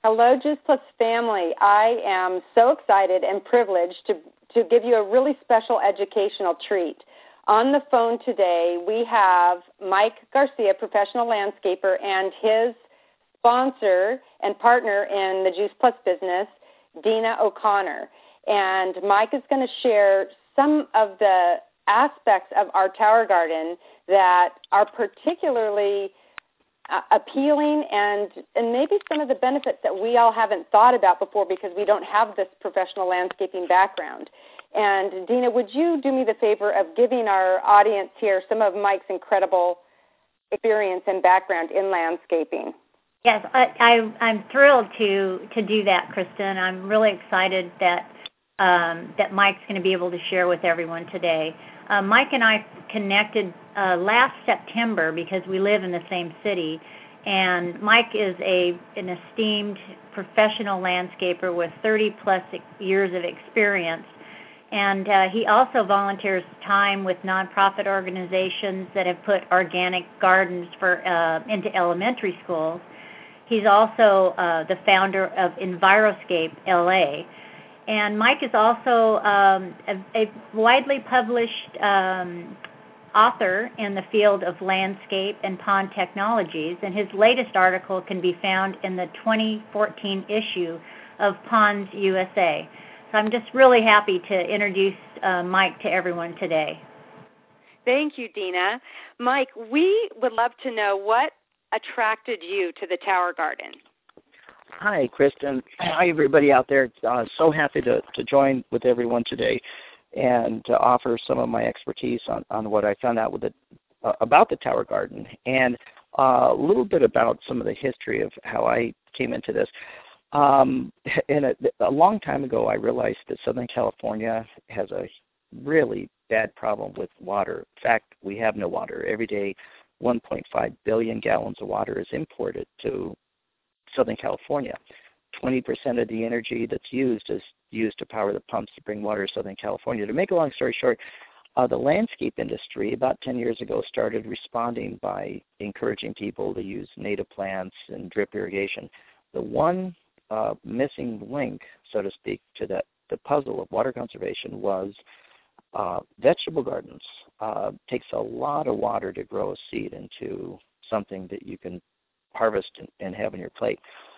Hello, Juice Plus family. I am so excited and privileged to give you a really special educational treat. On the phone today, we have Mike Garcia, professional landscaper, and his sponsor and partner in the Juice Plus business, Dina O'Connor. And Mike is going to share some of the aspects of our tower garden that are particularly appealing and maybe some of the benefits that we all haven't thought about before because we don't have this professional landscaping background. And Dina, would you do me the favor of giving our audience here some of Mike's incredible experience and background in landscaping? Yes, I'm thrilled to do that, Kristen. I'm really excited that Mike's going to be able to share with everyone today. Mike and I connected last September because we live in the same city, and Mike is an esteemed professional landscaper with 30-plus years of experience, and he also volunteers time with nonprofit organizations that have put organic gardens into elementary schools. He's also the founder of Enviroscape LA. And Mike is also a widely published author in the field of landscape and pond technologies, and his latest article can be found in the 2014 issue of Ponds USA. So I'm just really happy to introduce Mike to everyone today. Thank you, Dina. Mike, we would love to know what attracted you to the Tower Garden. Hi, Kristen. Hi, everybody out there. So happy to join with everyone today and to offer some of my expertise on what I found out about the Tower Garden and a little bit about some of the history of how I came into this. A long time ago, I realized that Southern California has a really bad problem with water. In fact, we have no water. Every day, 1.5 billion gallons of water is imported to Southern California. 20% of the energy that's used is used to power the pumps to bring water to Southern California. To make a long story short, the landscape industry about 10 years ago started responding by encouraging people to use native plants and drip irrigation. The one missing link, so to speak, to the puzzle of water conservation was vegetable gardens. Takes a lot of water to grow a seed into something that you can harvest and have on your plate.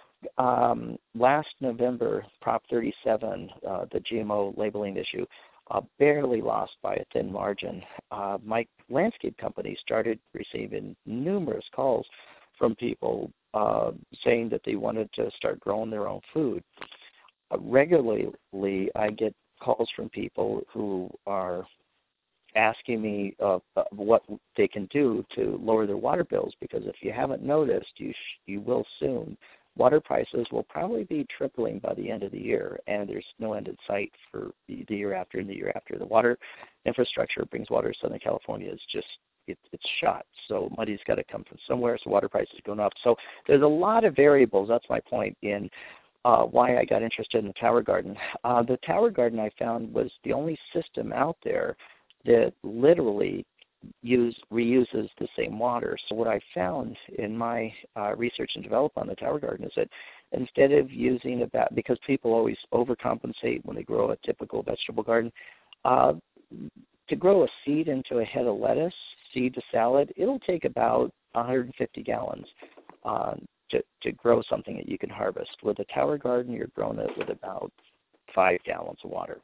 Last November, Prop 37, the GMO labeling issue, barely lost by a thin margin. My landscape company started receiving numerous calls from people saying that they wanted to start growing their own food. Regularly, I get calls from people who are asking me what they can do to lower their water bills, because if you haven't noticed, you will soon. Water prices will probably be tripling by the end of the year, and there's no end in sight for the year after and the year after. The water infrastructure brings water to Southern California is just, it's shot. So money's got to come from somewhere, so water prices are going up. So there's a lot of variables, that's my point, in why I got interested in the Tower Garden. The Tower Garden, I found, was the only system out there that literally reuses the same water. So what I found in my research and development on the Tower Garden is that instead of using because people always overcompensate when they grow a typical vegetable garden, to grow a seed into a head of lettuce, seed to salad, it'll take about 150 gallons to grow something that you can harvest. With a Tower Garden, you're growing it with about 5 gallons of water.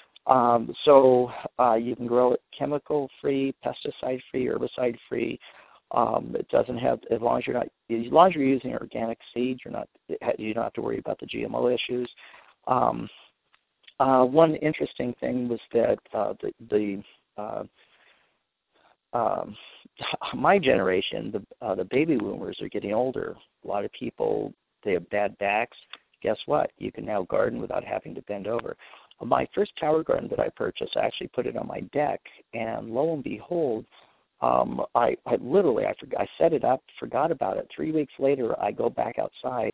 So you can grow it chemical-free, pesticide-free, herbicide-free. It doesn't have, as long as you're using organic seeds, you don't have to worry about the GMO issues. One interesting thing was that my generation, the baby boomers are getting older. A lot of people, they have bad backs. Guess what? You can now garden without having to bend over. My first Tower Garden that I purchased, I actually put it on my deck, and lo and behold, I set it up, forgot about it. 3 weeks later, I go back outside.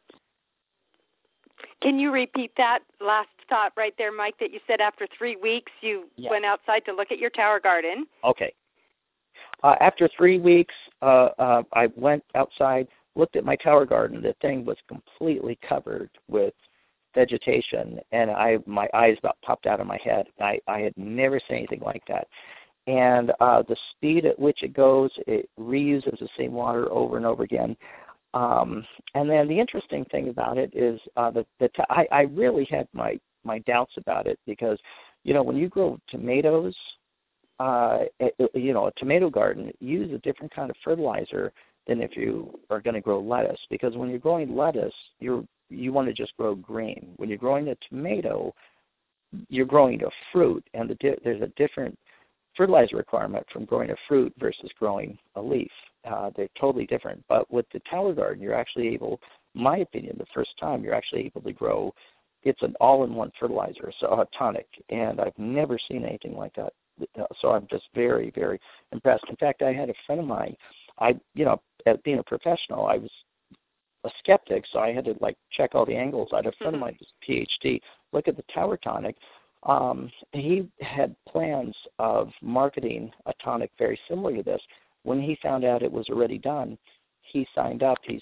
Can you repeat that last thought right there, Mike, that you said after 3 weeks you went outside to look at your Tower Garden? Okay. After 3 weeks, I went outside, looked at my tower garden. The thing was completely covered with vegetation, and my eyes about popped out of my head. I had never seen anything like that. And the speed at which it goes, it reuses the same water over and over again. And then the interesting thing about it is I really had my doubts about it because, when you grow tomatoes, a tomato garden, use a different kind of fertilizer than if you are going to grow lettuce. Because when you're growing lettuce, you want to just grow green. When you're growing a tomato, you're growing a fruit, and there's a different fertilizer requirement from growing a fruit versus growing a leaf. They're totally different. But with the tower garden, you're actually able, in my opinion, the first time, you're actually able to grow, it's an all-in-one fertilizer, so a tonic, and I've never seen anything like that. So I'm just very, very impressed. In fact, I had a friend of mine, at being a professional, I was a skeptic, so I had to check all the angles. I had a friend of mine who's a PhD look at the tower tonic. He had plans of marketing a tonic very similar to this. When he found out it was already done, he signed up. He's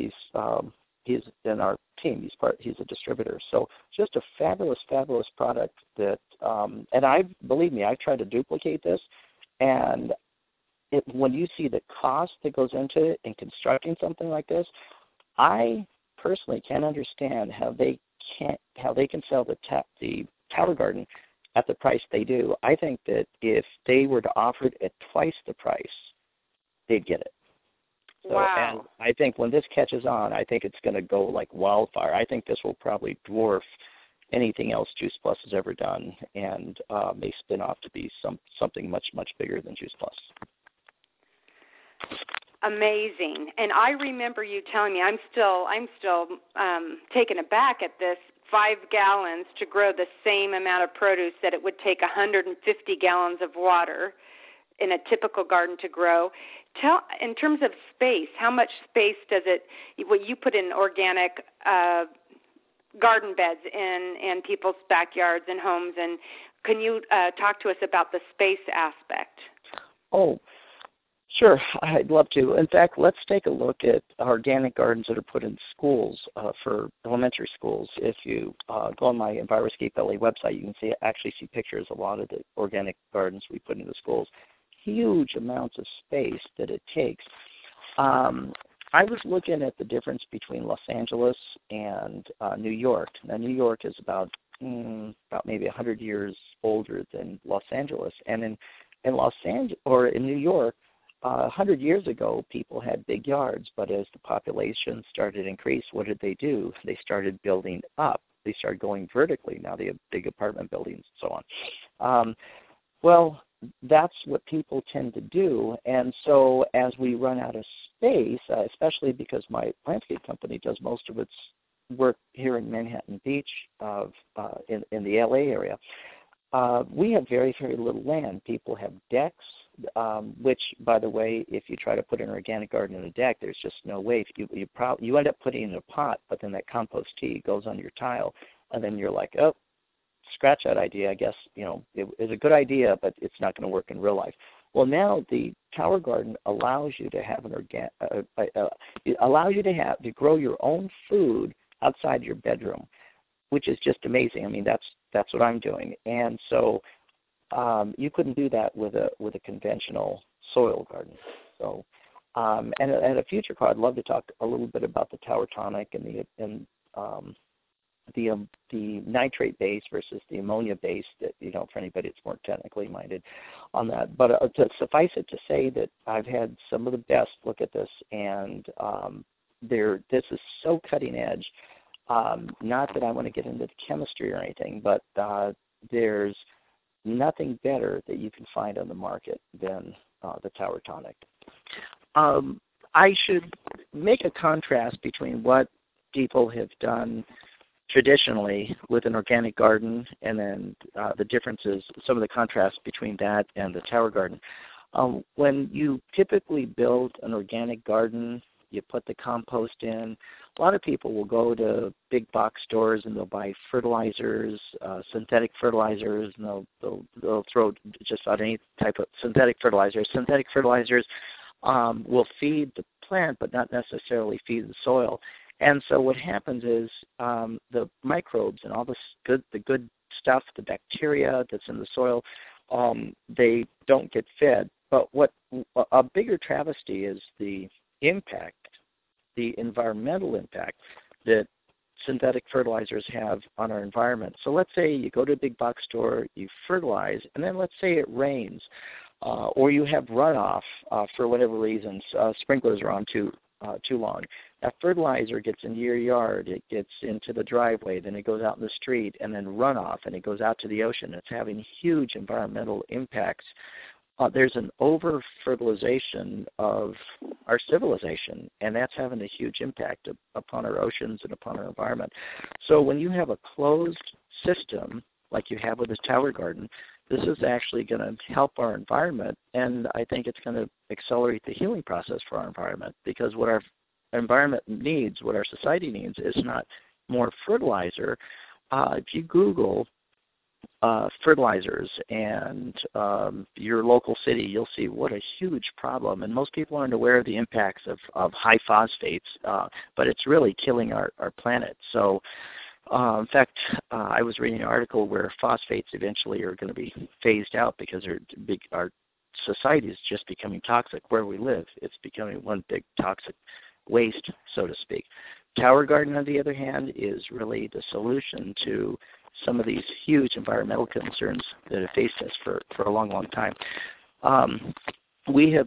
in our team. He's a distributor. So just a fabulous, fabulous product that. And believe me, I've tried to duplicate this, and when you see the cost that goes into it in constructing something like this, I personally can't understand how they can sell the tower garden at the price they do. I think that if they were to offer it at twice the price, they'd get it. So, wow. And I think when this catches on, I think it's going to go like wildfire. I think this will probably dwarf anything else Juice Plus has ever done, and may spin off to be something much, much bigger than Juice Plus. Amazing. And I remember you telling me, I'm still taken aback at this, 5 gallons to grow the same amount of produce that it would take 150 gallons of water in a typical garden to grow. In terms of space, how much space does it, what you put in organic garden beds in people's backyards and homes, and can you talk to us about the space aspect? Oh, sure, I'd love to. In fact, let's take a look at organic gardens that are put in schools for elementary schools. If you go on my Enviroscape LA website, you can actually see pictures of a lot of the organic gardens we put into schools. Huge amounts of space that it takes. I was looking at the difference between Los Angeles and New York. Now, New York is about maybe 100 years older than Los Angeles, and in Los Angeles or in New York, 100 years ago, people had big yards, but as the population started to increase, what did they do? They started building up. They started going vertically. Now they have big apartment buildings and so on. Well, that's what people tend to do, and so as we run out of space, especially because my landscape company does most of its work here in Manhattan Beach, in the LA area, we have very, very little land. People have decks, which, by the way, if you try to put an organic garden in a deck, there's just no way. You end up putting it in a pot, but then that compost tea goes on your tile, and then you're like, oh, scratch that idea. I guess, it is a good idea, but it's not going to work in real life. Well, now the tower garden allows you to have to grow your own food outside your bedroom, which is just amazing. I mean, that's what I'm doing, and so you couldn't do that with a conventional soil garden. So, and at a future call, I'd love to talk a little bit about the tower tonic and the nitrate base versus the ammonia base. That for anybody that's more technically minded on that. But to suffice it to say that I've had some of the best look at this, and this is so cutting edge. Not that I want to get into the chemistry or anything, but there's nothing better that you can find on the market than the tower tonic. I should make a contrast between what people have done traditionally with an organic garden, and then the differences, some of the contrast between that and the tower garden. When you typically build an organic garden, you put the compost in. A lot of people will go to big box stores and they'll buy fertilizers, synthetic fertilizers, and they'll throw just about any type of synthetic fertilizers. Synthetic fertilizers will feed the plant, but not necessarily feed the soil. And so what happens is the microbes and all the good stuff, the bacteria that's in the soil, they don't get fed. But what a bigger travesty is the impact, the environmental impact that synthetic fertilizers have on our environment. So let's say you go to a big box store, you fertilize, and then let's say it rains, or you have runoff for whatever reasons. Sprinklers are on too long. That fertilizer gets into your yard, it gets into the driveway, then it goes out in the street, and then runoff, and it goes out to the ocean. It's having huge environmental impacts. There's an over-fertilization of our civilization, and that's having a huge impact upon our oceans and upon our environment. So when you have a closed system, like you have with this tower garden, this is actually going to help our environment, and I think it's going to accelerate the healing process for our environment, because what our environment needs, what our society needs, is not more fertilizer. If you Google fertilizers and your local city, you'll see what a huge problem. And most people aren't aware of the impacts of high phosphates, but it's really killing our planet. So, in fact, I was reading an article where phosphates eventually are going to be phased out because our society is just becoming toxic. Where we live, it's becoming one big toxic waste, so to speak. Tower Garden, on the other hand, is really the solution to some of these huge environmental concerns that have faced us for a long, long time. We have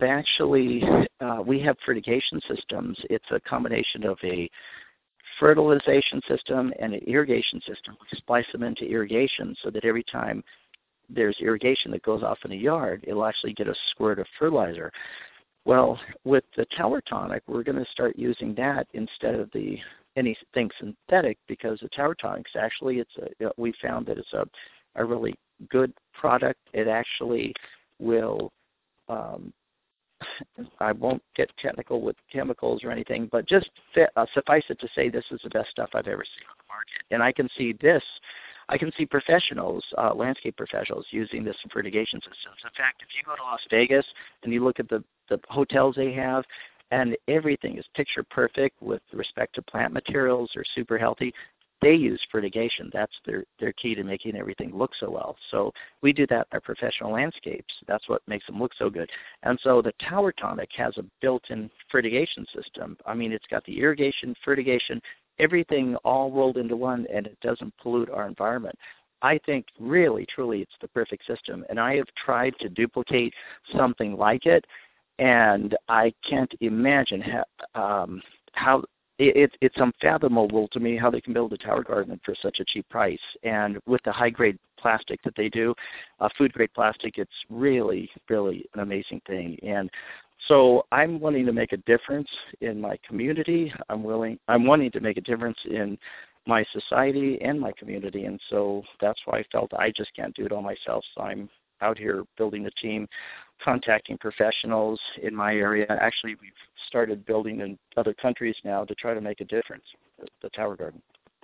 fertigation systems. It's a combination of a fertilization system and an irrigation system. We splice them into irrigation so that every time there's irrigation that goes off in a yard, it'll actually get a squirt of fertilizer. Well, with the Tower Tonic, we're going to start using that instead of anything synthetic, because the Tower Tonics actually, we found that it's a really good product. It actually will, I won't get technical with chemicals or anything, but just suffice it to say this is the best stuff I've ever seen on the market. And I can see professionals, landscape professionals, using this in fertigation systems. In fact, if you go to Las Vegas and you look at the hotels they have, and everything is picture perfect with respect to plant materials, or super healthy, they use fertigation. That's their key to making everything look so well. So we do that in our professional landscapes. That's what makes them look so good. And so the Tower Tonic has a built-in fertigation system. I mean, it's got the irrigation, fertigation, everything all rolled into one, and it doesn't pollute our environment. I think really, truly, it's the perfect system. And I have tried to duplicate something like it, and I can't imagine how it's unfathomable to me how they can build a tower garden for such a cheap price. And with the high-grade plastic that they do, food-grade plastic, it's really, really an amazing thing. And so I'm wanting to make a difference in my community. I'm wanting to make a difference in my society and my community. And so that's why I felt I just can't do it all myself. So I'm out here building a team, contacting professionals in my area. Actually, we've started building in other countries now to try to make a difference, the Tower Garden.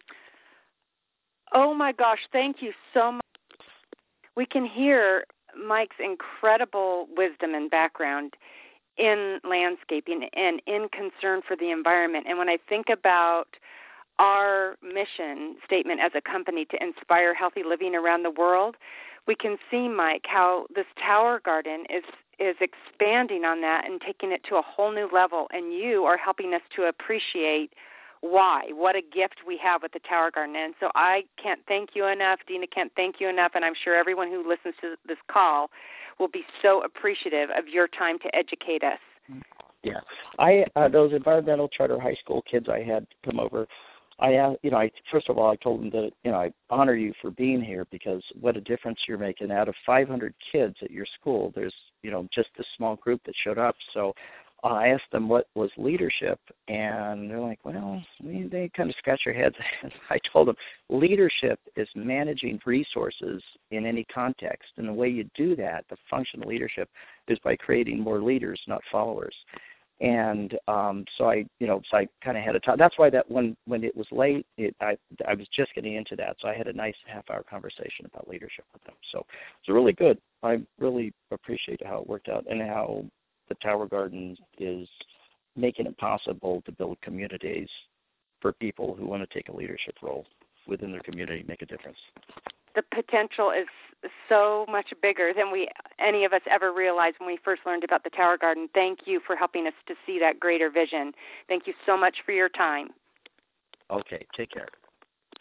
Oh, my gosh. Thank you so much. We can hear Mike's incredible wisdom and background in landscaping and in concern for the environment. And when I think about our mission statement as a company to inspire healthy living around the world, we can see, Mike, how this Tower Garden is expanding on that and taking it to a whole new level, and you are helping us to appreciate what a gift we have with the Tower Garden. And so I can't thank you enough, Dina can't thank you enough, and I'm sure everyone who listens to this call will be so appreciative of your time to educate us. Yeah. Those environmental charter high school kids I had come over, first of all, I told them that, I honor you for being here, because what a difference you're making. Out of 500 kids at your school, there's, just this small group that showed up. So I asked them what was leadership, and they're like, well, they kind of scratch their heads. I told them leadership is managing resources in any context. And the way you do that, the function of leadership, is by creating more leaders, not followers. And so I kind of had a time. That's why that when it was late, I was just getting into that. So I had a nice half-hour conversation about leadership with them. So it's really good. I really appreciate how it worked out and how the Tower Garden is making it possible to build communities for people who want to take a leadership role within their community, make a difference. The potential is so much bigger than any of us ever realized when we first learned about the Tower Garden. Thank you for helping us to see that greater vision. Thank you so much for your time. Okay, take care.